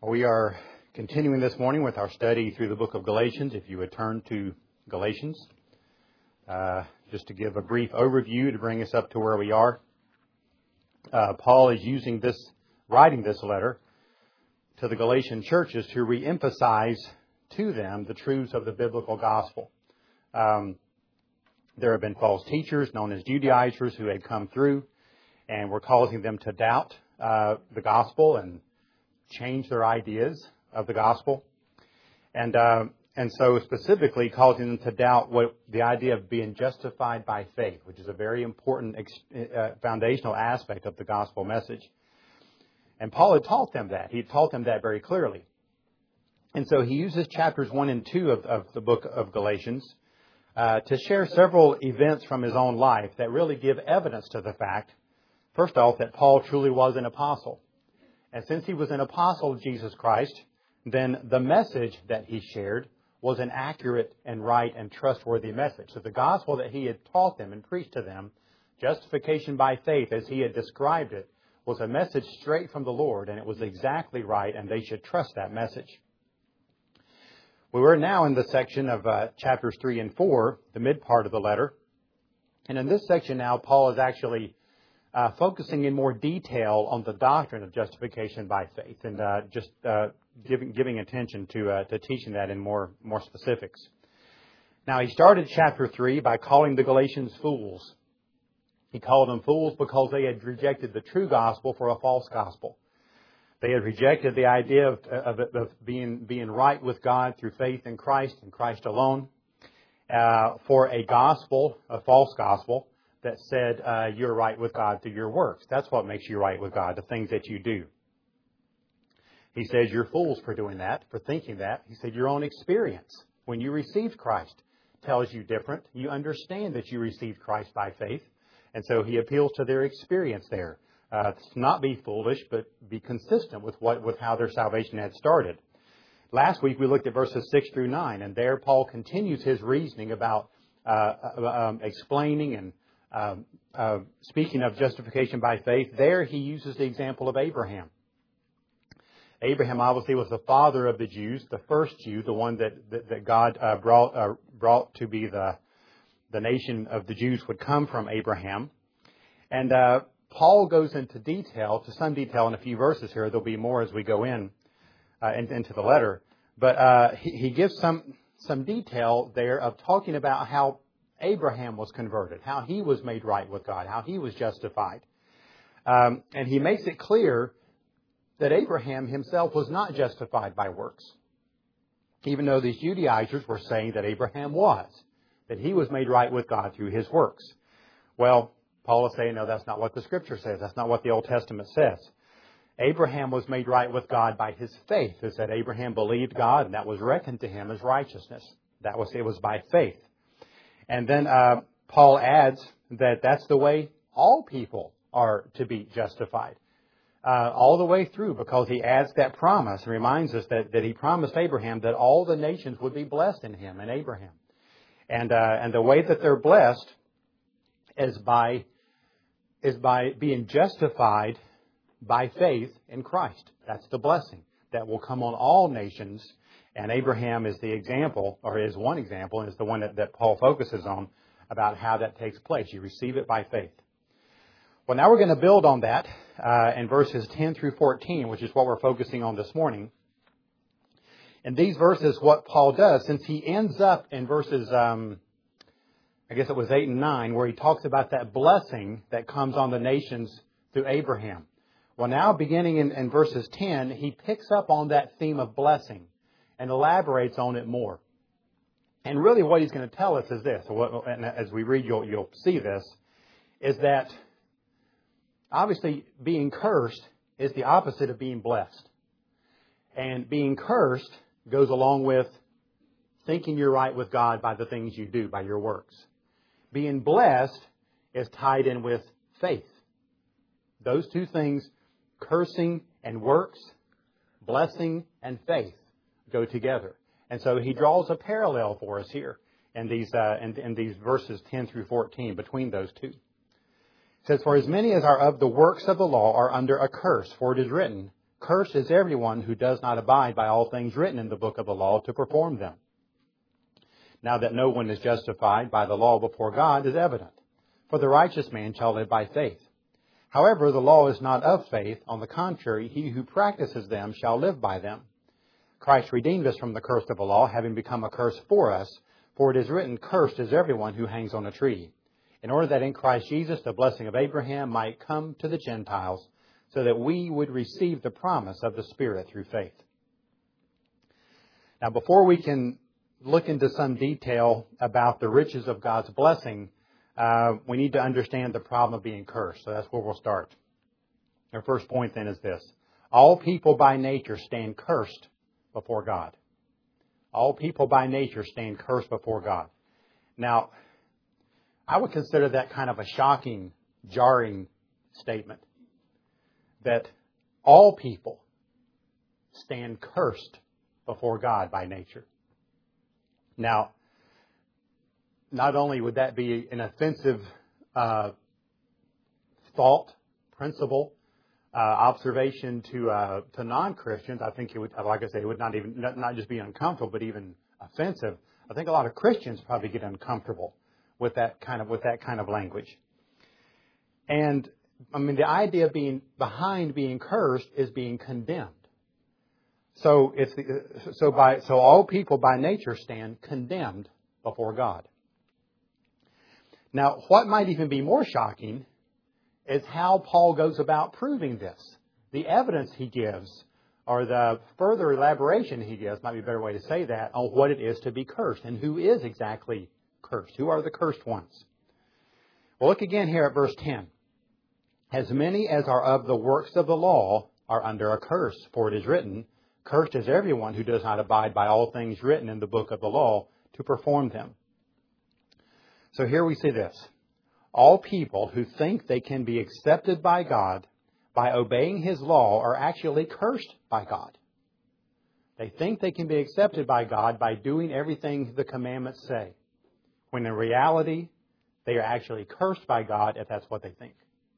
We are continuing this morning with our study through the book of Galatians. If you would turn to Galatians, just to give a brief overview to bring us up to where we are. Paul is writing this letter to the Galatian churches to re-emphasize to them the truths of the biblical gospel. There have been false teachers known as Judaizers who had come through and were causing them to doubt the gospel and change their ideas of the gospel. And so specifically causing them to doubt what the idea of being justified by faith, which is a very important foundational aspect of the gospel message. And Paul had taught them that. He taught them that very clearly. And so he uses chapters 1 and 2 of the book of Galatians to share several events from his own life that really give evidence to the fact, first off, that Paul truly was an apostle. And since he was an apostle of Jesus Christ, then the message that he shared was an accurate and right and trustworthy message. So the gospel that he had taught them and preached to them, justification by faith as he had described it, was a message straight from the Lord, and it was exactly right, and they should trust that message. We were now in the section of chapters 3 and 4, the mid part of the letter. And in this section now, Paul is actually focusing in more detail on the doctrine of justification by faith, and giving attention to teaching that in more specifics. Now, he started chapter 3 by calling the Galatians fools. He called them fools because they had rejected the true gospel for a false gospel. They had rejected the idea of being right with God through faith in Christ and Christ alone, for a gospel, a false gospel, that said you're right with God through your works. That's what makes you right with God, the things that you do. He says you're fools for doing that, for thinking that. He said your own experience when you received Christ tells you different. You understand that you received Christ by faith. And so he appeals to their experience there. To not be foolish, but be consistent with how their salvation had started. Last week we looked at verses 6 through 9, and there Paul continues his reasoning about explaining and speaking of justification by faith. There he uses the example of Abraham. Abraham obviously was the father of the Jews, the first Jew, the one that God brought to be the nation of the Jews would come from Abraham. And Paul goes into some detail in a few verses here. There'll be more as we go into the letter. But he gives some detail there of talking about how Abraham was converted, how he was made right with God, how he was justified. And he makes it clear that Abraham himself was not justified by works, even though these Judaizers were saying that Abraham was, that he was made right with God through his works. Well, Paul is saying, no, that's not what the Scripture says. That's not what the Old Testament says. Abraham was made right with God by his faith. It said Abraham believed God, and that was reckoned to him as righteousness. It was by faith. And then Paul adds that that's the way all people are to be justified. All the way through, because he adds that promise and reminds us that he promised Abraham that all the nations would be blessed in him and Abraham. And the way that they're blessed is by being justified by faith in Christ. That's the blessing that will come on all nations. And Abraham is the example, or is one example, and is the one that Paul focuses on about how that takes place. You receive it by faith. Well, now we're going to build on that in verses 10 through 14, which is what we're focusing on this morning. In these verses, what Paul does, since he ends up in verses, I guess it was 8 and 9, where he talks about that blessing that comes on the nations through Abraham. Well, now beginning in verses 10, he picks up on that theme of blessing and elaborates on it more. And really what he's going to tell us is this, and as we read, you'll see this, is that obviously being cursed is the opposite of being blessed. And being cursed goes along with thinking you're right with God by the things you do, by your works. Being blessed is tied in with faith. Those two things, cursing and works, blessing and faith, go together. And so he draws a parallel for us here in these verses 10 through 14 between those two. It says, "For as many as are of the works of the law are under a curse, for it is written, Cursed is everyone who does not abide by all things written in the book of the law to perform them. Now that no one is justified by the law before God is evident, for the righteous man shall live by faith. However, the law is not of faith. On the contrary, he who practices them shall live by them. Christ redeemed us from the curse of the law, having become a curse for us. For it is written, cursed is everyone who hangs on a tree, in order that in Christ Jesus the blessing of Abraham might come to the Gentiles, so that we would receive the promise of the Spirit through faith. Now, before we can look into some detail about the riches of God's blessing, we need to understand the problem of being cursed. So that's where we'll start. Our first point then is this. All people by nature stand cursed before God. All people by nature stand cursed before God. Now, I would consider that kind of a shocking, jarring statement. That all people stand cursed before God by nature. Now, not only would that be an offensive thought, principle, observation to non-Christians, I think it would, like I say, it would not just be uncomfortable, but even offensive. I think a lot of Christians probably get uncomfortable with that kind of language. And I mean, the idea of being behind being cursed is being condemned. So all people by nature stand condemned before God. Now, what might even be more shocking is how Paul goes about proving this. The evidence he gives, or the further elaboration he gives, might be a better way to say that, on what it is to be cursed and who is exactly cursed. Who are the cursed ones? Well, look again here at verse 10. As many as are of the works of the law are under a curse, for it is written, cursed is everyone who does not abide by all things written in the book of the law to perform them. So here we see this. All people who think they can be accepted by God by obeying His law are actually cursed by God. They think they can be accepted by God by doing everything the commandments say, when in reality, they are actually cursed by God if that's what they think.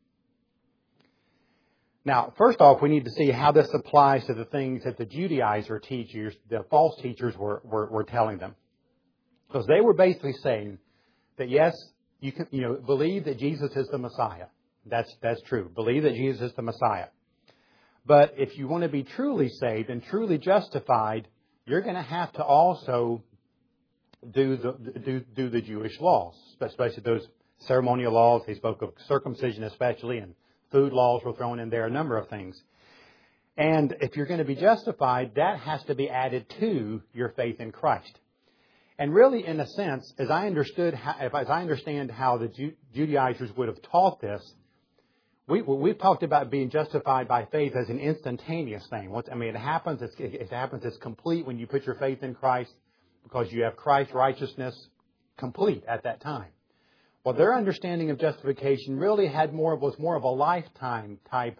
Now, first off, we need to see how this applies to the things that the Judaizer teachers, the false teachers, were telling them. Because they were basically saying that yes, you can believe that Jesus is the Messiah. That's true. Believe that Jesus is the Messiah. But if you want to be truly saved and truly justified, you're going to have to also do the Jewish laws, especially those ceremonial laws. They spoke of circumcision especially, and food laws were thrown in there, a number of things. And if you're going to be justified, that has to be added to your faith in Christ. And really, in a sense, as I understand how the Judaizers would have taught this, we've talked about being justified by faith as an instantaneous thing. It happens. It happens. It's complete when you put your faith in Christ, because you have Christ's righteousness complete at that time. Well, their understanding of justification really was more of a lifetime type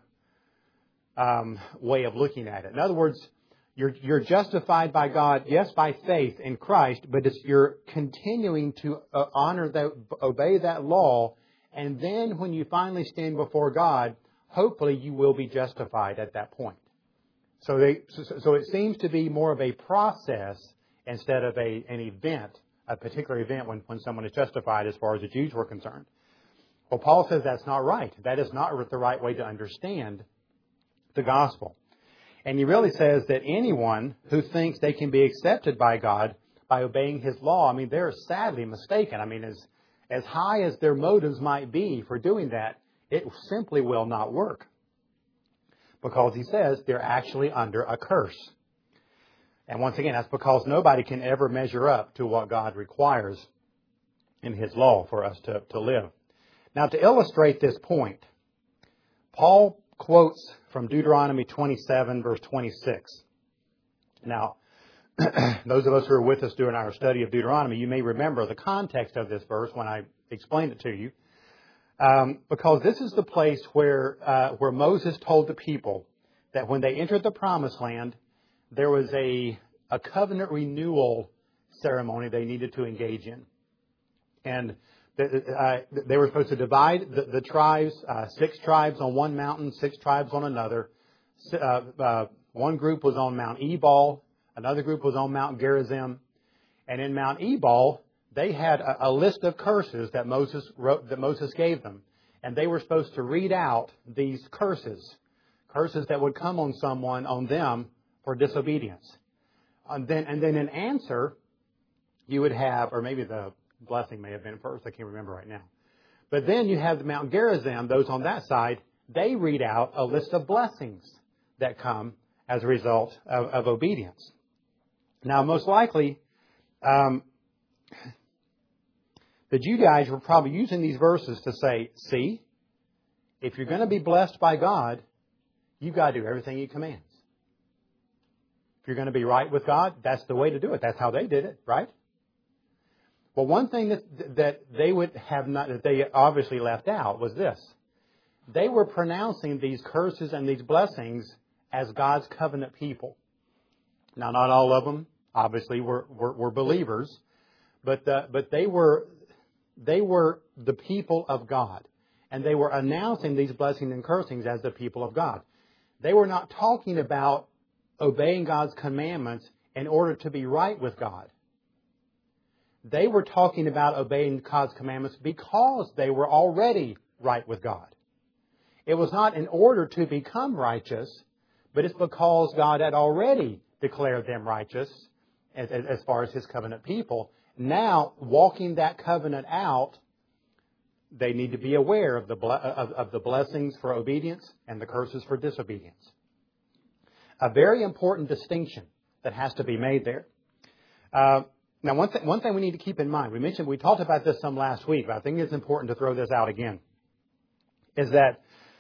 way of looking at it. In other words, you're justified by God, yes, by faith in Christ, but you're continuing to obey that law, and then when you finally stand before God, hopefully you will be justified at that point. So it seems to be more of a process instead of an event. A particular event when someone is justified as far as the Jews were concerned. Well, Paul says that's not right. That is not the right way to understand the gospel. And he really says that anyone who thinks they can be accepted by God by obeying His law, they're sadly mistaken. As high as their motives might be for doing that, it simply will not work. Because he says they're actually under a curse. And once again, that's because nobody can ever measure up to what God requires in His law for us to live. Now, to illustrate this point, Paul quotes from Deuteronomy 27, verse 26. Now, those of us who are with us during our study of Deuteronomy, you may remember the context of this verse when I explained it to you. Because this is the place where Moses told the people that when they entered the Promised Land, there was a covenant renewal ceremony they needed to engage in. And they were supposed to divide the tribes, 6 tribes on one mountain, 6 tribes on another, One group was on Mount Ebal, another group was on Mount Gerizim, and in Mount Ebal they had a list of curses that Moses gave them, and they were supposed to read out these curses that would come on them for disobedience. And then in answer, you would have, or maybe the blessing may have been first, I can't remember right now. But then you have the Mount Gerizim, those on that side, they read out a list of blessings that come as a result of obedience. Now, most likely, the Judaizers were probably using these verses to say, see, if you're going to be blessed by God, you've got to do everything He commands. If you're going to be right with God, that's the way to do it. That's how they did it, right? Well, one thing that they would have not, that they obviously left out was this. They were pronouncing these curses and these blessings as God's covenant people. Now, not all of them, obviously, were believers, but they were the people of God. And they were announcing these blessings and cursings as the people of God. They were not talking about obeying God's commandments in order to be right with God. They were talking about obeying God's commandments because they were already right with God. It was not in order to become righteous, but it's because God had already declared them righteous as far as His covenant people. Now, walking that covenant out, they need to be aware of the blessings for obedience and the curses for disobedience. A very important distinction that has to be made there. Now, one thing we need to keep in mind, we talked about this some last week, but I think it's important to throw this out again, is that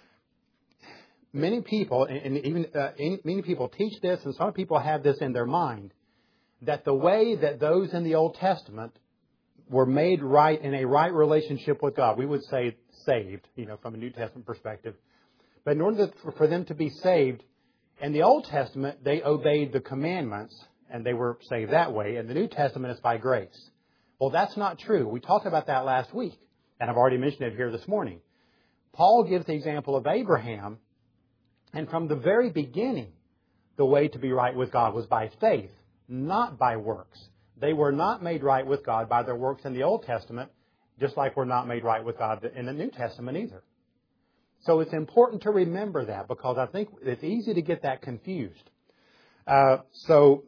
many people, and even many people teach this, and some people have this in their mind, that the way that those in the Old Testament were made right in a right relationship with God, we would say saved, from a New Testament perspective. But in order for them to be saved, in the Old Testament, they obeyed the commandments, and they were saved that way. In the New Testament, it's by grace. Well, that's not true. We talked about that last week, and I've already mentioned it here this morning. Paul gives the example of Abraham, and from the very beginning, the way to be right with God was by faith, not by works. They were not made right with God by their works in the Old Testament, just like we're not made right with God in the New Testament either. So it's important to remember that, because I think it's easy to get that confused. So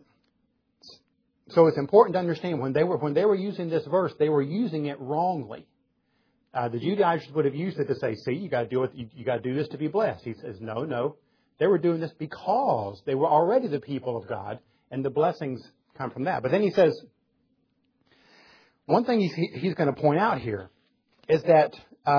it's important to understand when they were using this verse, they were using it wrongly. The Judaizers would have used it to say, "See, you got to do this to be blessed." He says, "No. They were doing this because they were already the people of God, and the blessings come from that." But then he says, one thing he's going to point out here is that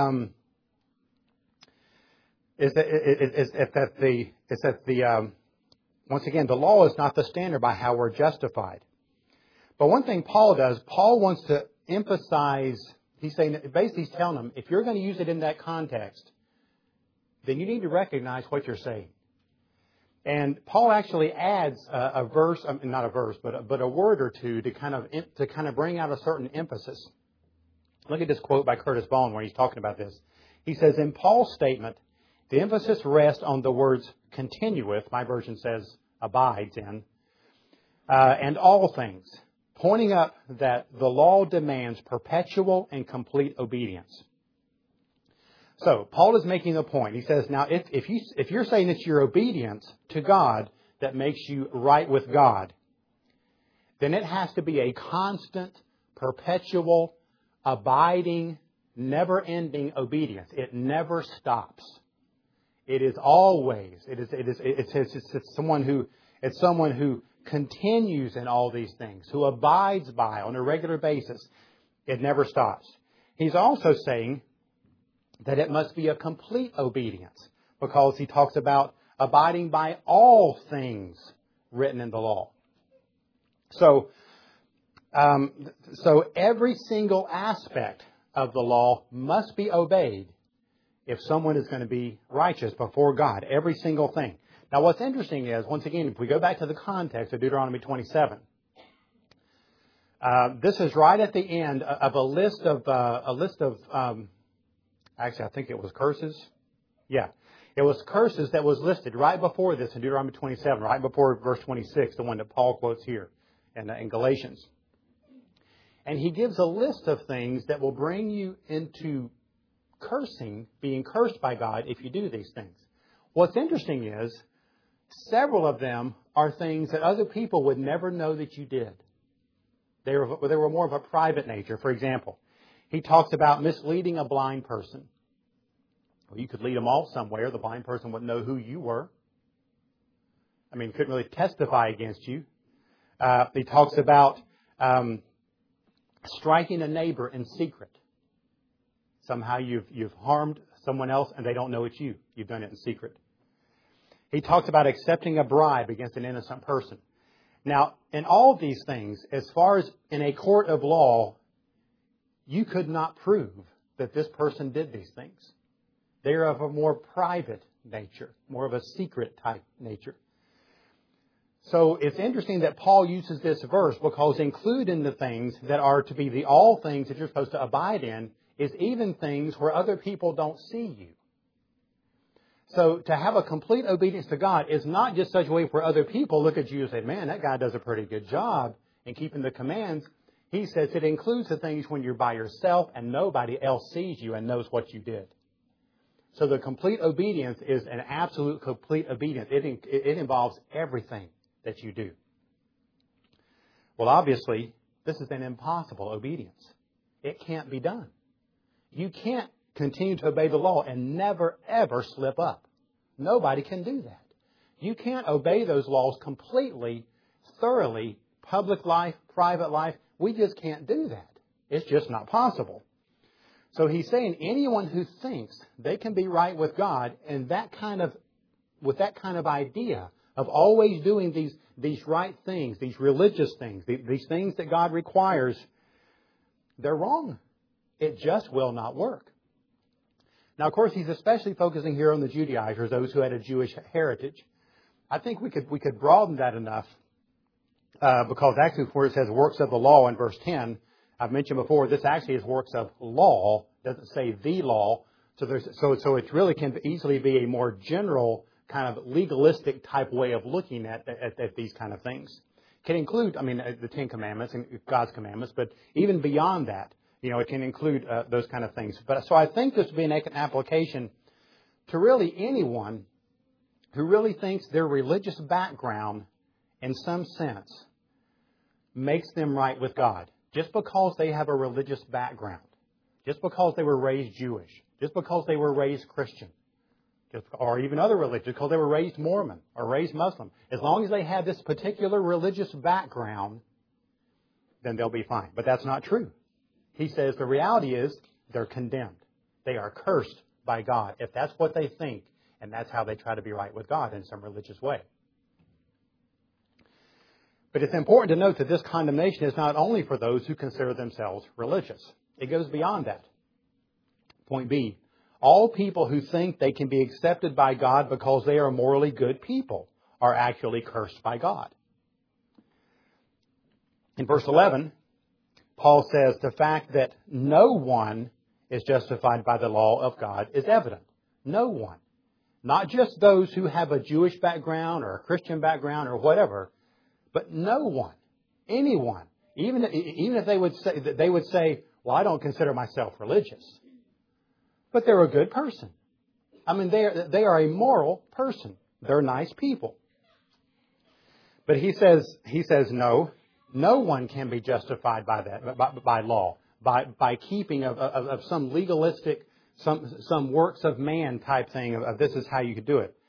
once again, the law is not the standard by how we're justified. But one thing Paul does, Paul wants to emphasize. He's saying, basically, he's telling them, if you're going to use it in that context, then you need to recognize what you're saying. And Paul actually adds a verse, not a verse, but a word or two to kind of bring out a certain emphasis. Look at this quote by Curtis Bone where he's talking about this. He says, in Paul's statement, the emphasis rests on the words continueth, my version says abides in, and all things, pointing up that the law demands perpetual and complete obedience. So, Paul is making a point. He says, now, if you're saying it's your obedience to God that makes you right with God, then it has to be a constant, perpetual, abiding, never-ending obedience. It never stops. It is always. It's someone who continues in all these things, who abides by on a regular basis. It never stops. He's also saying that it must be a complete obedience, because he talks about abiding by all things written in the law. So every single aspect of the law must be obeyed if someone is going to be righteous before God. Every single thing. Now, what's interesting is, once again, if we go back to the context of Deuteronomy 27, this is right at the end of a list of actually, I think it was curses. Yeah. It was curses that was listed right before this in Deuteronomy 27, right before verse 26, the one that Paul quotes here in Galatians. And he gives a list of things that will bring you into cursing, being cursed by God if you do these things. What's interesting is several of them are things that other people would never know that you did. They were more of a private nature. For example, he talks about misleading a blind person. Well, you could lead them off somewhere. The blind person wouldn't know who you were. I mean, couldn't really testify against you. He talks about striking a neighbor in secret. Somehow you've harmed someone else and they don't know it's you. You've done it in secret. He talks about accepting a bribe against an innocent person. Now, in all of these things, as far as in a court of law, you could not prove that this person did these things. They are of a more private nature, more of a secret type nature. So it's interesting that Paul uses this verse because included in the things that are to be the all things that you're supposed to abide in is even things where other people don't see you. So to have a complete obedience to God is not just such a way where other people look at you and say, man, that guy does a pretty good job in keeping the commands. He says it includes the things when you're by yourself and nobody else sees you and knows what you did. So the complete obedience is an absolute complete obedience. It involves everything that you do. Well, obviously, this is an impossible obedience. It can't be done. You can't continue to obey the law and never, ever slip up. Nobody can do that. You can't obey those laws completely, thoroughly, public life, private life. We just can't do that. It's just not possible. So he's saying anyone who thinks they can be right with God and with that kind of idea of always doing these right things, these religious things, these things that God requires, they're wrong. It just will not work. Now, of course, he's especially focusing here on the Judaizers, those who had a Jewish heritage. I think we could broaden that enough because actually where it says works of the law in verse 10, I've mentioned before, this actually is works of law. It doesn't say the law. So it really can easily be a more general kind of legalistic type way of looking at these kind of things. It can include, the Ten Commandments and God's commandments, but even beyond that, it can include those kind of things. So I think this would be an application to really anyone who really thinks their religious background, in some sense, makes them right with God. Just because they have a religious background, just because they were raised Jewish, just because they were raised Christian, or even other religions, because they were raised Mormon or raised Muslim, as long as they have this particular religious background, then they'll be fine. But that's not true. He says the reality is they're condemned. They are cursed by God if that's what they think and that's how they try to be right with God in some religious way. But it's important to note that this condemnation is not only for those who consider themselves religious. It goes beyond that. Point B, all people who think they can be accepted by God because they are morally good people are actually cursed by God. In verse 11, Paul says the fact that no one is justified by the law of God is evident. No one. Not just those who have a Jewish background or a Christian background or whatever, but no one, anyone, even if they would say, well, I don't consider myself religious, but they're a good person. They are a moral person. They're nice people. But he says no one can be justified by that, by law, by keeping of some legalistic, some works of man type thing of this is how you could do it.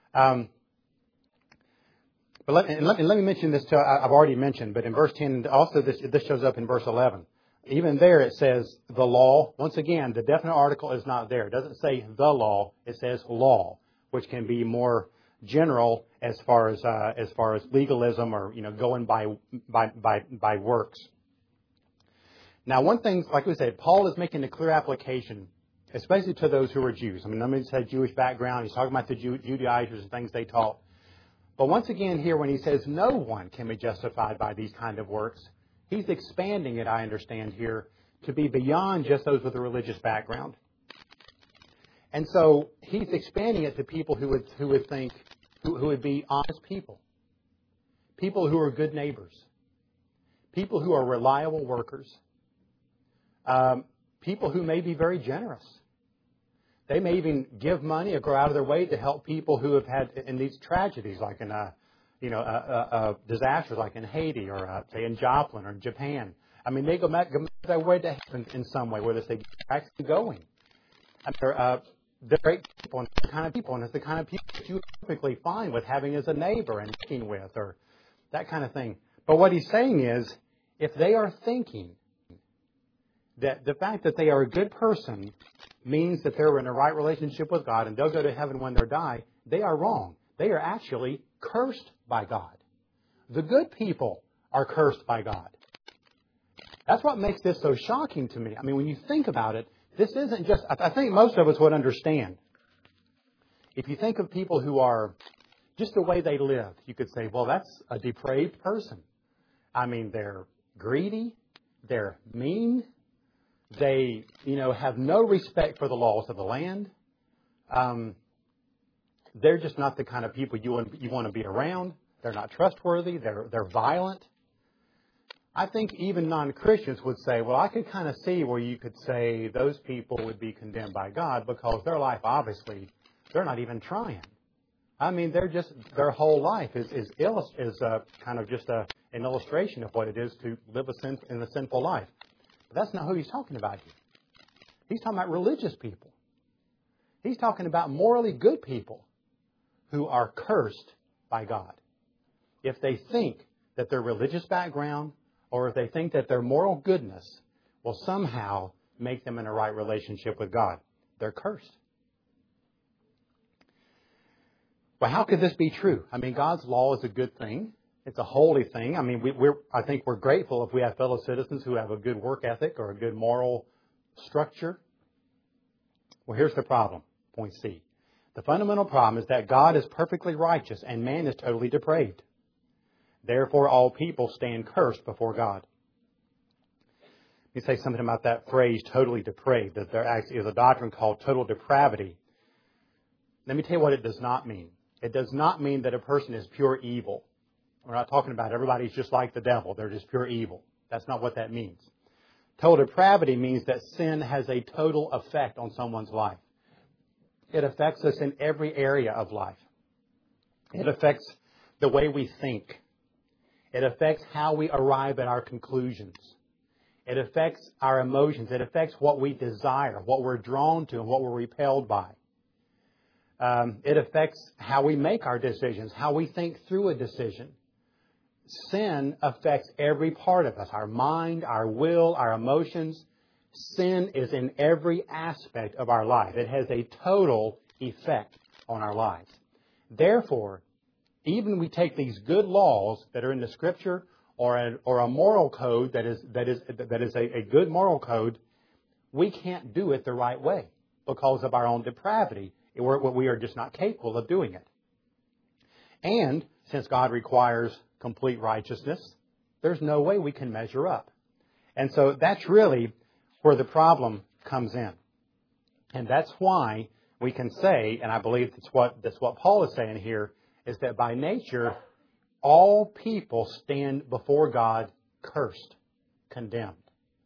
But let me mention this too. I've already mentioned, but in verse 10, also this shows up in verse 11. Even there it says the law. Once again, the definite article is not there. It doesn't say the law. It says law, which can be more general as far as legalism or going by works. Now, one thing, like we said, Paul is making a clear application, especially to those who are Jews. Let me say Jewish background. He's talking about the Judaizers and things they taught. But once again here, when he says no one can be justified by these kind of works, he's expanding it, I understand here, to be beyond just those with a religious background. And so he's expanding it to people who would think, who would be honest people. People who are good neighbors. People who are reliable workers. People who may be very generous. They may even give money or go out of their way to help people who have had in these tragedies, like in disasters like in Haiti or say in Joplin or in Japan. I mean, they go their way to heaven in some way, where they say, actually going. And they're great people, and the kind of people, and it's the kind of people that you typically find with having as a neighbor and working with, or that kind of thing. But what he's saying is, if they are thinking that the fact that they are a good person means that they're in a right relationship with God and they'll go to heaven when they die, they are wrong. They are actually cursed by God. The good people are cursed by God. That's what makes this so shocking to me. I mean, when you think about it, this isn't just, I think most of us would understand. If you think of people who are, just the way they live, you could say, well, that's a depraved person. I mean, they're greedy, they're mean, they, have no respect for the laws of the land. They're just not the kind of people you want to be around. They're not trustworthy. They're violent. I think even non-Christians would say, well, I could kind of see where you could say those people would be condemned by God because their life, obviously, they're not even trying. I mean, their whole life is kind of just an illustration of what it is to live in a sinful life. But that's not who he's talking about here. He's talking about religious people. He's talking about morally good people who are cursed by God. If they think that their religious background or if they think that their moral goodness will somehow make them in a right relationship with God, they're cursed. Well, how could this be true? I mean, God's law is a good thing. It's a holy thing. I mean, I think we're grateful if we have fellow citizens who have a good work ethic or a good moral structure. Well, here's the problem. Point C. The fundamental problem is that God is perfectly righteous and man is totally depraved. Therefore, all people stand cursed before God. Let me say something about that phrase, totally depraved. That there actually is a doctrine called total depravity. Let me tell you what it does not mean. It does not mean that a person is pure evil. We're not talking about everybody's just like the devil. They're just pure evil. That's not what that means. Total depravity means that sin has a total effect on someone's life. It affects us in every area of life. It affects the way we think. It affects how we arrive at our conclusions. It affects our emotions. It affects what we desire, what we're drawn to, and what we're repelled by. It affects how we make our decisions, how we think through a decision. Sin affects every part of us, our mind, our will, our emotions. Sin is in every aspect of our life. It has a total effect on our lives. Therefore, even we take these good laws that are in the Scripture or a moral code that is a good moral code, we can't do it the right way because of our own depravity. We are just not capable of doing it. And since God requires complete righteousness, there's no way we can measure up. And so that's really where the problem comes in. And that's why we can say, and I believe that's what Paul is saying here, is that by nature, all people stand before God cursed, condemned.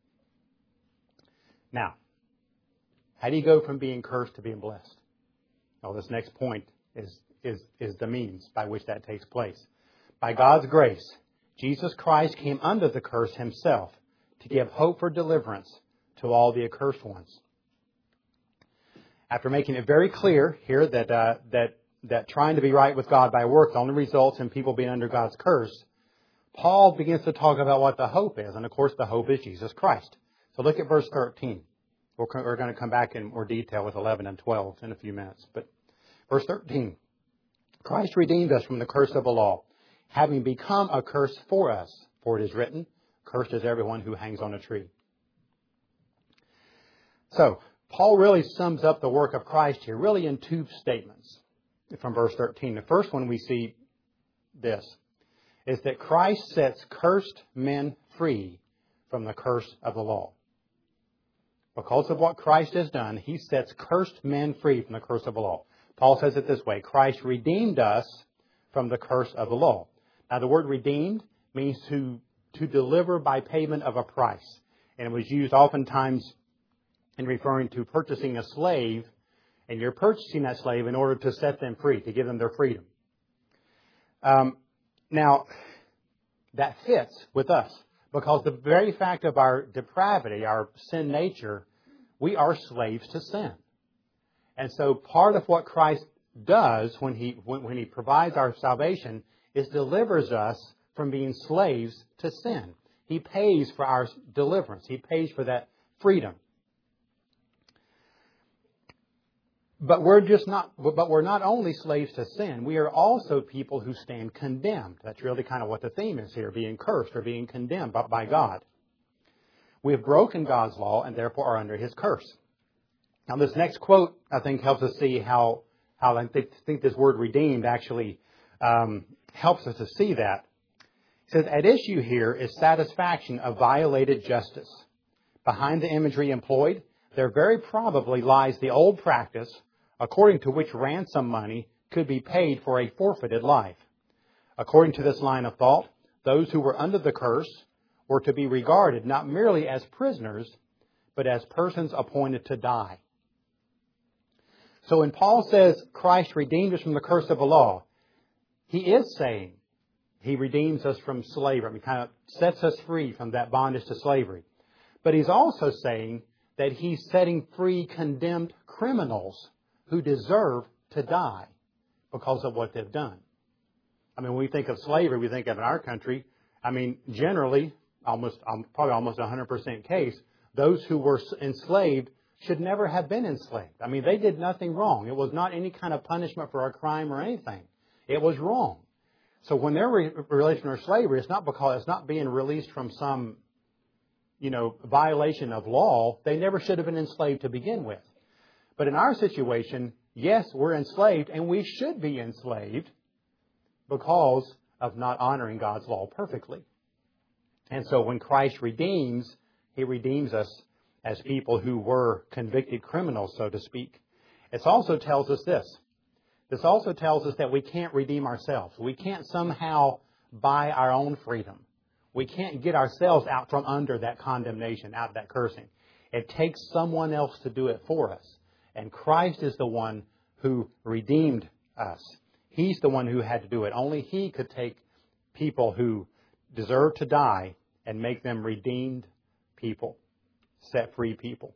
Now, how do you go from being cursed to being blessed? Well, this next point is the means by which that takes place. By God's grace, Jesus Christ came under the curse himself to give hope for deliverance to all the accursed ones. After making it very clear here that trying to be right with God by works only results in people being under God's curse, Paul begins to talk about what the hope is. And of course, the hope is Jesus Christ. So look at verse 13. We're going to come back in more detail with 11 and 12 in a few minutes. But verse 13, Christ redeemed us from the curse of the law, having become a curse for us. For it is written, cursed is everyone who hangs on a tree. So, Paul really sums up the work of Christ here, really in two statements from verse 13. The first one we see this, is that Christ sets cursed men free from the curse of the law. Because of what Christ has done, He sets cursed men free from the curse of the law. Paul says it this way, Christ redeemed us from the curse of the law. Now the word redeemed means to deliver by payment of a price. And it was used oftentimes in referring to purchasing a slave, and you're purchasing that slave in order to set them free, to give them their freedom. Now, that fits with us, because the very fact of our depravity, our sin nature, we are slaves to sin. And so part of what Christ does when He provides our salvation is delivers us from being slaves to sin. He pays for our deliverance. He pays for that freedom. But we're not only slaves to sin, we are also people who stand condemned. That's really kind of what the theme is here, being cursed or being condemned by God. We have broken God's law and therefore are under His curse. Now this next quote, I think, helps us see how I think this word redeemed actually helps us to see that. It says, at issue here is satisfaction of violated justice. Behind the imagery employed, there very probably lies the old practice according to which ransom money could be paid for a forfeited life. According to this line of thought, those who were under the curse were to be regarded not merely as prisoners, but as persons appointed to die. So when Paul says Christ redeemed us from the curse of the law, he is saying He redeems us from slavery. He kind of sets us free from that bondage to slavery. But He's also saying that He's setting free condemned criminals who deserve to die because of what they've done. I mean, when we think of slavery, we think of in our country, generally, probably almost 100% case, those who were enslaved should never have been enslaved. They did nothing wrong. It was not any kind of punishment for a crime or anything. It was wrong. So when they're released from slavery, it's not being released from some, violation of law. They never should have been enslaved to begin with. But in our situation, yes, we're enslaved, and we should be enslaved because of not honoring God's law perfectly. And so when Christ redeems, He redeems us as people who were convicted criminals, so to speak. It also tells us this. This also tells us that we can't redeem ourselves. We can't somehow buy our own freedom. We can't get ourselves out from under that condemnation, out of that cursing. It takes someone else to do it for us. And Christ is the one who redeemed us. He's the one who had to do it. Only He could take people who deserve to die and make them redeemed people, set free people.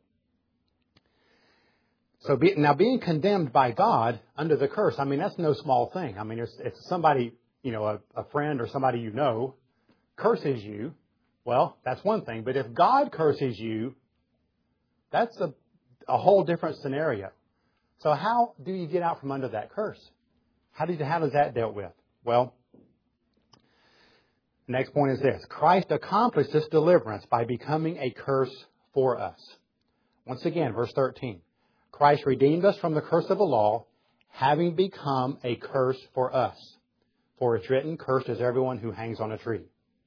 So now being condemned by God under the curse, that's no small thing. If somebody, a friend or somebody curses you, well, that's one thing. But if God curses you, that's a whole different scenario. So how do you get out from under that curse? How does that dealt with? Well, the next point is this. Christ accomplished this deliverance by becoming a curse for us. Once again, verse 13. Christ redeemed us from the curse of the law, having become a curse for us. For it's written, cursed is everyone who hangs on a tree.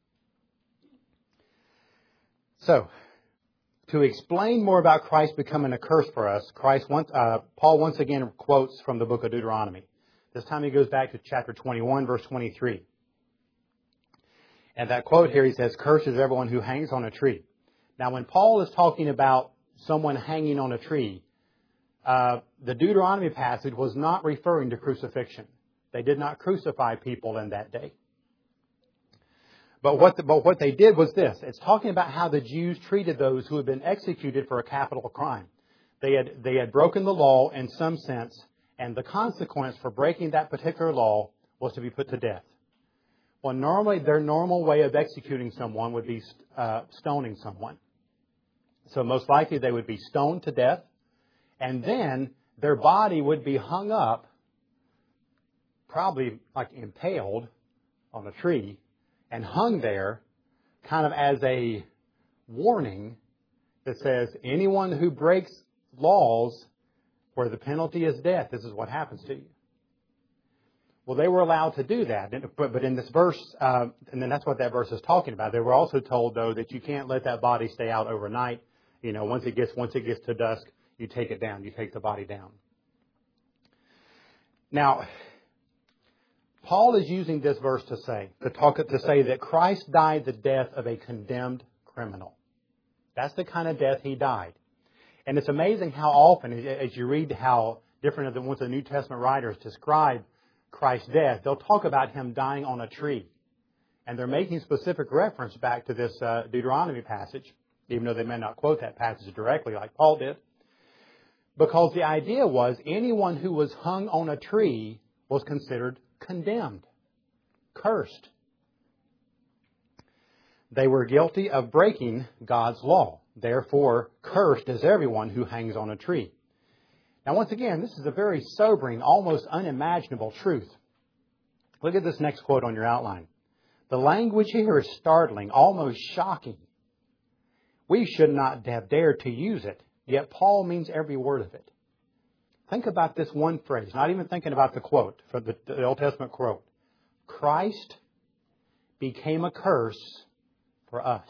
So, to explain more about Christ becoming a curse for us, Paul once again quotes from the book of Deuteronomy. This time he goes back to chapter 21, verse 23. And that quote here, he says, cursed is everyone who hangs on a tree. Now, when Paul is talking about someone hanging on a tree, the Deuteronomy passage was not referring to crucifixion. They did not crucify people in that day. But what they did was this. It's talking about how the Jews treated those who had been executed for a capital crime. They had broken the law in some sense, and the consequence for breaking that particular law was to be put to death. Well, normally their normal way of executing someone would be stoning someone. So most likely they would be stoned to death, and then their body would be hung up, probably like impaled on a tree, and hung there kind of as a warning that says anyone who breaks laws where the penalty is death, this is what happens to you. Well, they were allowed to do that. But in this verse, and then that's what that verse is talking about. They were also told, though, that you can't let that body stay out overnight. Once it gets to dusk, you take it down. You take the body down. Now, Paul is using this verse to say that Christ died the death of a condemned criminal. That's the kind of death He died. And it's amazing how often, as you read how different of the ones the New Testament writers describe Christ's death, they'll talk about Him dying on a tree. And they're making specific reference back to this Deuteronomy passage, even though they may not quote that passage directly like Paul did. Because the idea was anyone who was hung on a tree was considered condemned, cursed. They were guilty of breaking God's law. Therefore, cursed is everyone who hangs on a tree. Now, once again, this is a very sobering, almost unimaginable truth. Look at this next quote on your outline. The language here is startling, almost shocking. We should not have dared to use it, yet Paul means every word of it. Think about this one phrase, not even thinking about the quote, from the Old Testament quote. Christ became a curse for us.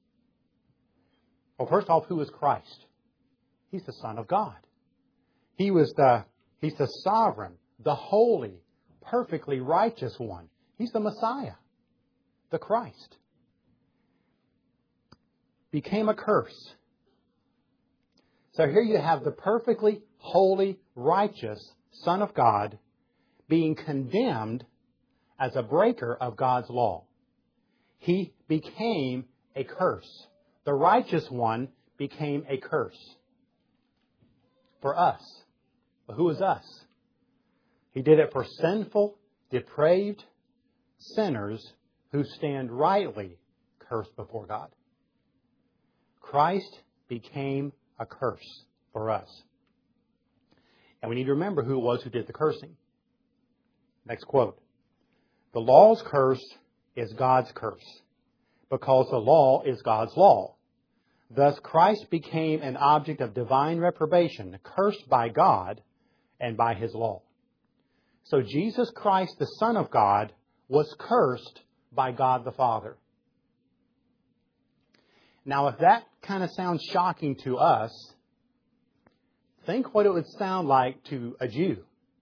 Well, first off, who is Christ? He's the Son of God. He's the sovereign, the holy, perfectly righteous one. He's the Messiah, the Christ. Became a curse. So here you have the perfectly holy, righteous Son of God being condemned as a breaker of God's law. He became a curse. The righteous one became a curse for us. But who is us? He did it for sinful, depraved sinners who stand rightly cursed before God. Christ became a curse for us. And we need to remember who it was who did the cursing. Next quote. The law's curse is God's curse, because the law is God's law. Thus Christ became an object of divine reprobation, cursed by God and by His law. So Jesus Christ, the Son of God, was cursed by God the Father. Now, if that kind of sounds shocking to us, think what it would sound like to a Jew.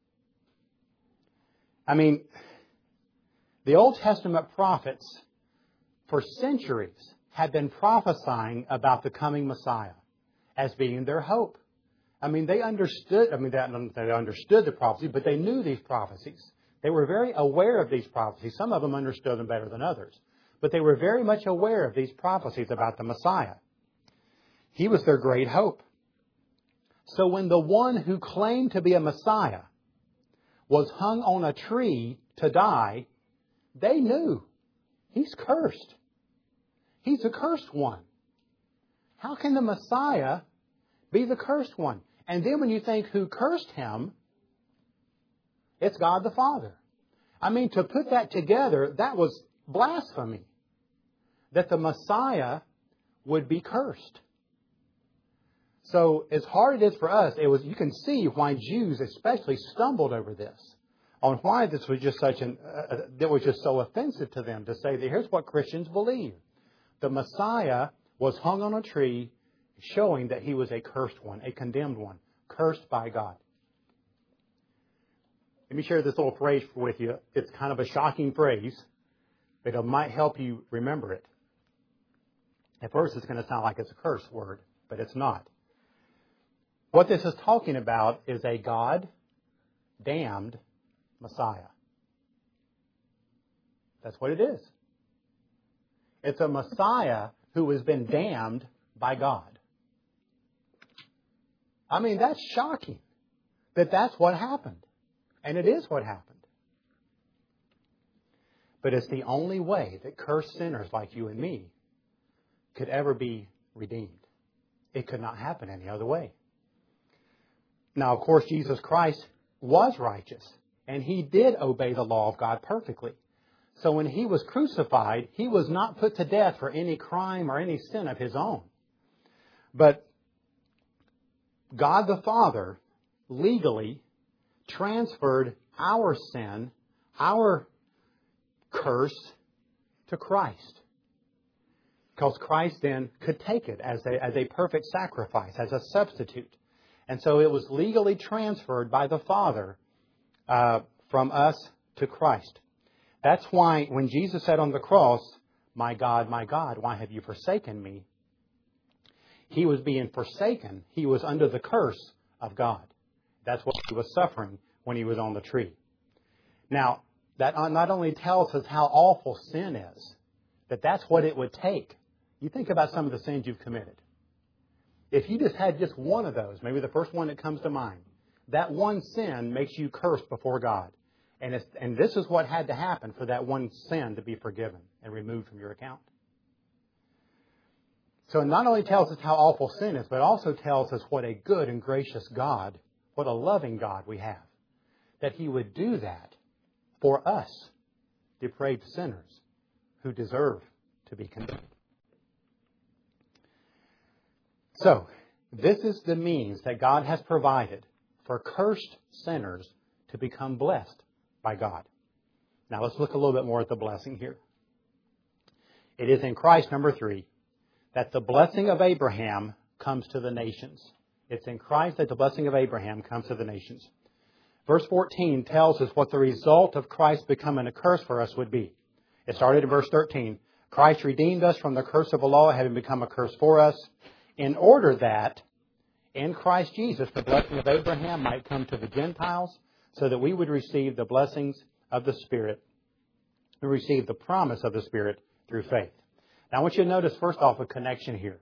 I mean, the Old Testament prophets for centuries had been prophesying about the coming Messiah as being their hope. I mean, they understood the prophecy, but they knew these prophecies. They were very aware of these prophecies. Some of them understood them better than others. But they were very much aware of these prophecies about the Messiah. He was their great hope. So when the one who claimed to be a Messiah was hung on a tree to die, they knew He's cursed. He's a cursed one. How can the Messiah be the cursed one? And then when you think who cursed Him, it's God the Father. I mean, to put that together, that was blasphemy. That the Messiah would be cursed. So as hard it is for us, you can see why Jews especially stumbled over this. On why this was just that was just so offensive to them to say that here's what Christians believe. The Messiah was hung on a tree, showing that He was a cursed one, a condemned one, cursed by God. Let me share this little phrase with you. It's kind of a shocking phrase, but it might help you remember it. At first, it's going to sound like it's a curse word, but it's not. What this is talking about is a God-damned Messiah. That's what it is. It's a Messiah who has been damned by God. I mean, that's shocking that that's what happened. And it is what happened. But it's the only way that cursed sinners like you and me could ever be redeemed. It could not happen any other way. Now, of course, Jesus Christ was righteous, and He did obey the law of God perfectly. So when He was crucified, He was not put to death for any crime or any sin of His own. But God the Father legally transferred our sin, our curse, to Christ. Because Christ then could take it as a perfect sacrifice, as a substitute. And so it was legally transferred by the Father from us to Christ. That's why when Jesus said on the cross, my God, why have you forsaken me? He was being forsaken. He was under the curse of God. That's what he was suffering when he was on the tree. Now, that not only tells us how awful sin is, that that's what it would take. You think about some of the sins you've committed. If you just had just one of those, maybe the first one that comes to mind, that one sin makes you cursed before God. And this is what had to happen for that one sin to be forgiven and removed from your account. So it not only tells us how awful sin is, but also tells us what a good and gracious God, what a loving God we have. That He would do that for us, depraved sinners, who deserve to be condemned. So, this is the means that God has provided for cursed sinners to become blessed by God. Now let's look a little bit more at the blessing here. It is in Christ, number 3, that the blessing of Abraham comes to the nations. It's in Christ that the blessing of Abraham comes to the nations. Verse 14 tells us what the result of Christ becoming a curse for us would be. It started in verse 13. Christ redeemed us from the curse of the law, having become a curse for us, in order that in Christ Jesus the blessing of Abraham might come to the Gentiles, so that we would receive the blessings of the Spirit and receive the promise of the Spirit through faith. Now I want you to notice first off a connection here.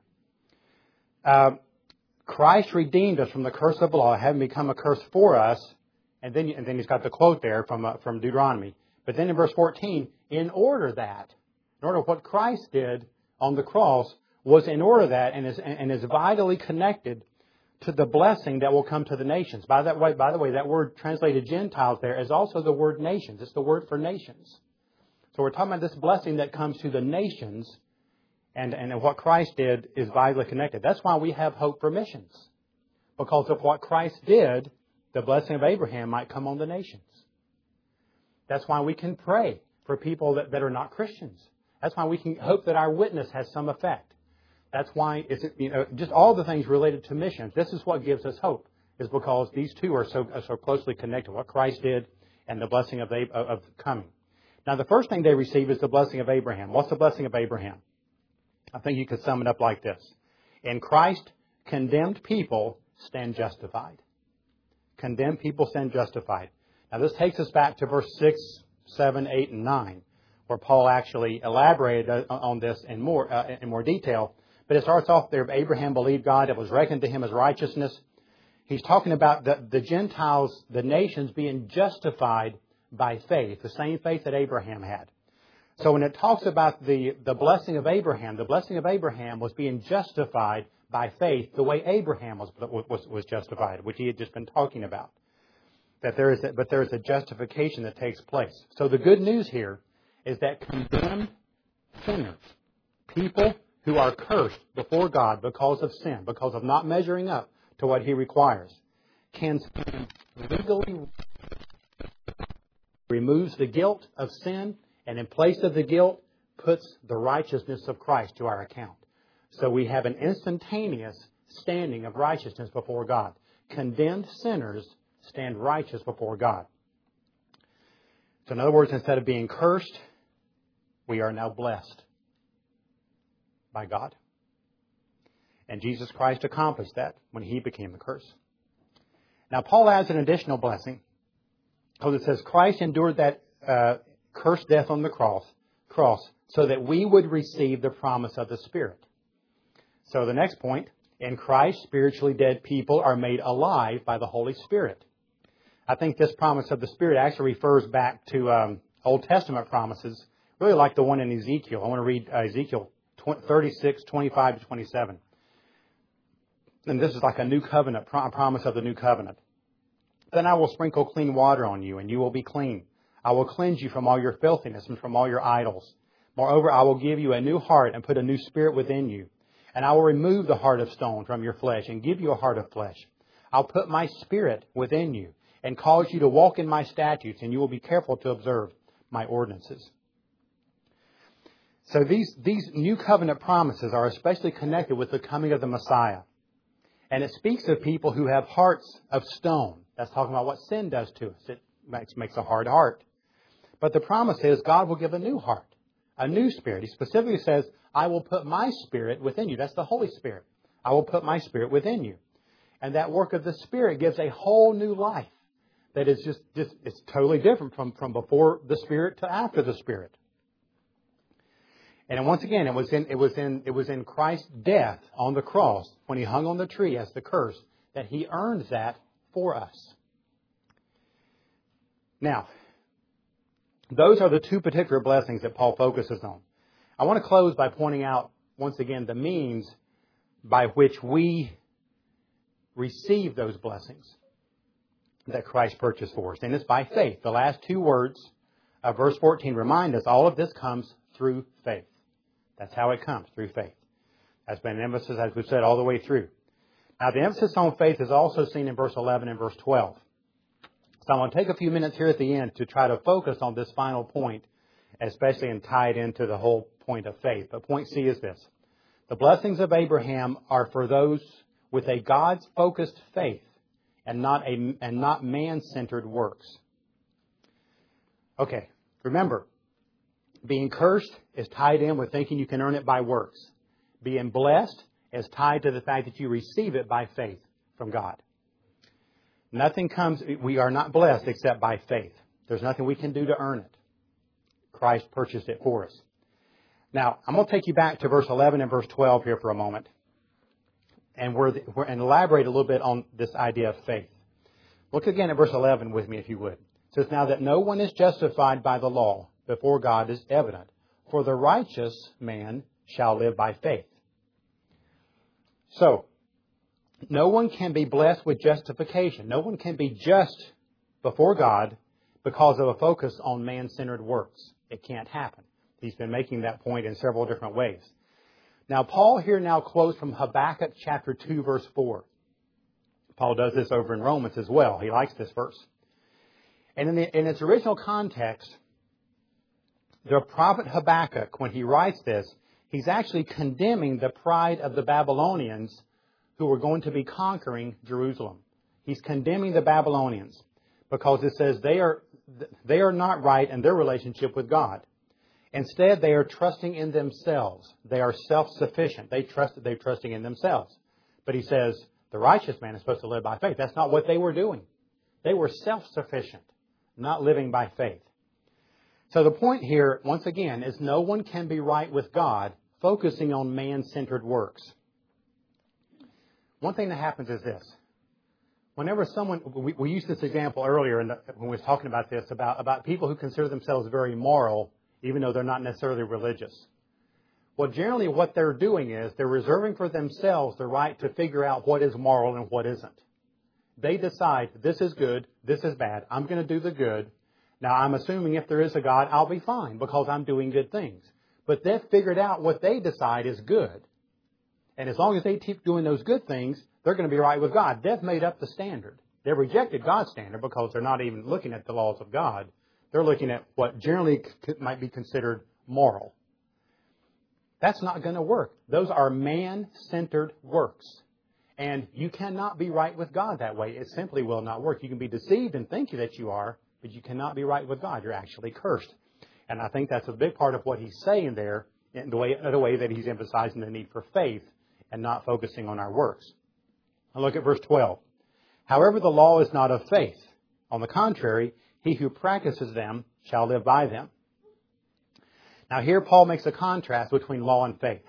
Christ redeemed us from the curse of the law, having become a curse for us, and then he's got the quote there from Deuteronomy. But then in verse 14, in order what Christ did on the cross was in order that and is vitally connected to the blessing that will come to the nations. By the way, that word translated Gentiles there is also the word nations. It's the word for nations. So we're talking about this blessing that comes to the nations, and what Christ did is vitally connected. That's why we have hope for missions. Because of what Christ did, the blessing of Abraham might come on the nations. That's why we can pray for people that are not Christians. That's why we can hope that our witness has some effect. That's why just all the things related to missions. This is what gives us hope, is because these two are so closely connected. What Christ did and the blessing of coming. Now, the first thing they receive is the blessing of Abraham. What's the blessing of Abraham? I think you could sum it up like this: in Christ, condemned people stand justified. Condemned people stand justified. Now, this takes us back to verse 6, 7, 8, and 9, where Paul actually elaborated on this in more detail. But it starts off there, Abraham believed God, it was reckoned to him as righteousness. He's talking about the Gentiles, the nations being justified by faith, the same faith that Abraham had. So when it talks about the blessing of Abraham, the blessing of Abraham was being justified by faith the way Abraham was justified, which he had just been talking about. But there is a justification that takes place. So the good news here is that condemned sinners, people who are cursed before God because of sin, because of not measuring up to what He requires, can stand legally, removes the guilt of sin, and in place of the guilt, puts the righteousness of Christ to our account. So we have an instantaneous standing of righteousness before God. Condemned sinners stand righteous before God. So in other words, instead of being cursed, we are now blessed by God. And Jesus Christ accomplished that when He became the curse. Now Paul adds an additional blessing, because it says Christ endured that cursed death on the cross so that we would receive the promise of the Spirit. So the next point, in Christ, spiritually dead people are made alive by the Holy Spirit. I think this promise of the Spirit actually refers back to Old Testament promises, really like the one in Ezekiel. I want to read Ezekiel 36, 25 to 27. And this is like a new covenant, promise of the new covenant. Then I will sprinkle clean water on you, and you will be clean. I will cleanse you from all your filthiness and from all your idols. Moreover, I will give you a new heart and put a new spirit within you. And I will remove the heart of stone from your flesh and give you a heart of flesh. I'll put my Spirit within you and cause you to walk in my statutes, and you will be careful to observe my ordinances. So these new covenant promises are especially connected with the coming of the Messiah. And it speaks of people who have hearts of stone. That's talking about what sin does to us. It makes a hard heart. But the promise is God will give a new heart, a new spirit. He specifically says, I will put my Spirit within you. That's the Holy Spirit. I will put my Spirit within you. And that work of the Spirit gives a whole new life that is just it's totally different from before the Spirit to after the Spirit. And once again, it was in Christ's death on the cross when He hung on the tree as the curse that He earned that for us. Now, those are the two particular blessings that Paul focuses on. I want to close by pointing out once again the means by which we receive those blessings that Christ purchased for us. And it's by faith. The last two words of verse 14 remind us all of this comes through faith. That's how it comes, through faith. That's been an emphasis, as we've said, all the way through. Now, the emphasis on faith is also seen in verse 11 and verse 12. So I'm going to take a few minutes here at the end to try to focus on this final point, especially and tie it into the whole point of faith. But point C is this. The blessings of Abraham are for those with a God-focused faith and not man-centered works. Okay, remember, being cursed is tied in with thinking you can earn it by works. Being blessed is tied to the fact that you receive it by faith from God. We are not blessed except by faith. There's nothing we can do to earn it. Christ purchased it for us. Now, I'm going to take you back to verse 11 and verse 12 here for a moment. And and elaborate a little bit on this idea of faith. Look again at verse 11 with me, if you would. It says, now that no one is justified by the law before God is evident, for the righteous man shall live by faith. So, no one can be blessed with justification. No one can be just before God because of a focus on man-centered works. It can't happen. He's been making that point in several different ways. Now, Paul here now quotes from Habakkuk chapter 2, verse 4. Paul does this over in Romans as well. He likes this verse. And in its original context, the prophet Habakkuk, when he writes this, he's actually condemning the pride of the Babylonians who were going to be conquering Jerusalem. He's condemning the Babylonians because it says they are not right in their relationship with God. Instead, they are trusting in themselves. They are self-sufficient. They're trusting in themselves. But he says the righteous man is supposed to live by faith. That's not what they were doing. They were self-sufficient, not living by faith. So the point here, once again, is no one can be right with God focusing on man-centered works. One thing that happens is this. Whenever we used this example earlier when we were talking about this, about people who consider themselves very moral, even though they're not necessarily religious. Well, generally what they're doing is they're reserving for themselves the right to figure out what is moral and what isn't. They decide, this is good, this is bad, I'm going to do the good. Now, I'm assuming if there is a God, I'll be fine because I'm doing good things. But they've figured out what they decide is good. And as long as they keep doing those good things, they're going to be right with God. They've made up the standard. They've rejected God's standard because they're not even looking at the laws of God. They're looking at what generally might be considered moral. That's not going to work. Those are man-centered works. And you cannot be right with God that way. It simply will not work. You can be deceived and think that you are, but you cannot be right with God. You're actually cursed. And I think that's a big part of what he's saying there in the way that he's emphasizing the need for faith and not focusing on our works. Now look at verse 12. However, the law is not of faith. On the contrary, he who practices them shall live by them. Now here Paul makes a contrast between law and faith.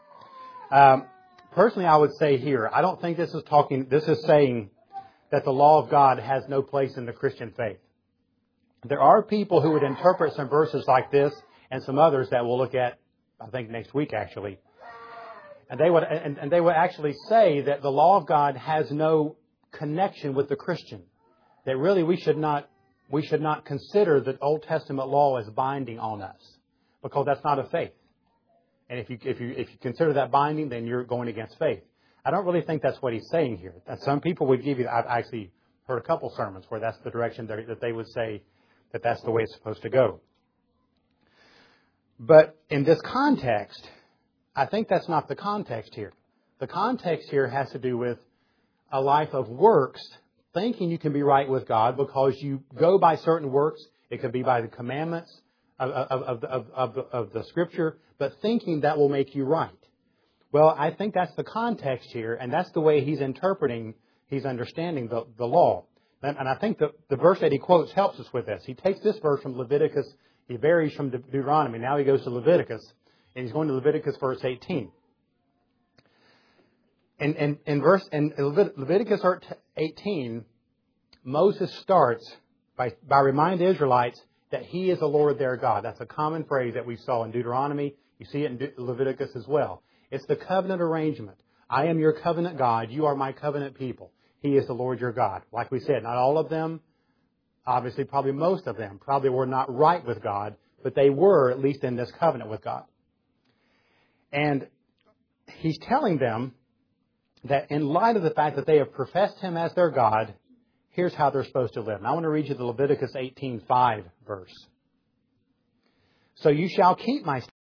Personally, I would say here, I don't think this is saying that the law of God has no place in the Christian faith. There are people who would interpret some verses like this and some others that we'll look at, I think, next week actually. And they would actually say that the law of God has no connection with the Christian. That really we should not consider the Old Testament law as binding on us, because that's not of faith. And if you consider that binding, then you're going against faith. I don't really think that's what he's saying here. That some people would give you. I've actually heard a couple sermons where that's the direction that they would say that that's the way it's supposed to go. But in this context, I think that's not the context here. The context here has to do with a life of works, thinking you can be right with God because you go by certain works. It could be by the commandments of the Scripture, but thinking that will make you right. Well, I think that's the context here, and that's the way he's interpreting, he's understanding the law. And I think the verse that he quotes helps us with this. He takes this verse from Leviticus, he varies from Deuteronomy. Now he goes to Leviticus, and he's going to Leviticus verse 18. In Leviticus 18, Moses starts by reminding the Israelites that He is the Lord their God. That's a common phrase that we saw in Deuteronomy. You see it in Leviticus as well. It's the covenant arrangement. I am your covenant God. You are my covenant people. He is the Lord your God. Like we said, not all of them, obviously probably most of them, probably were not right with God, but they were at least in this covenant with God. And He's telling them that in light of the fact that they have professed Him as their God, here's how they're supposed to live. And I want to read you the Leviticus 18:5 verse. So you shall keep my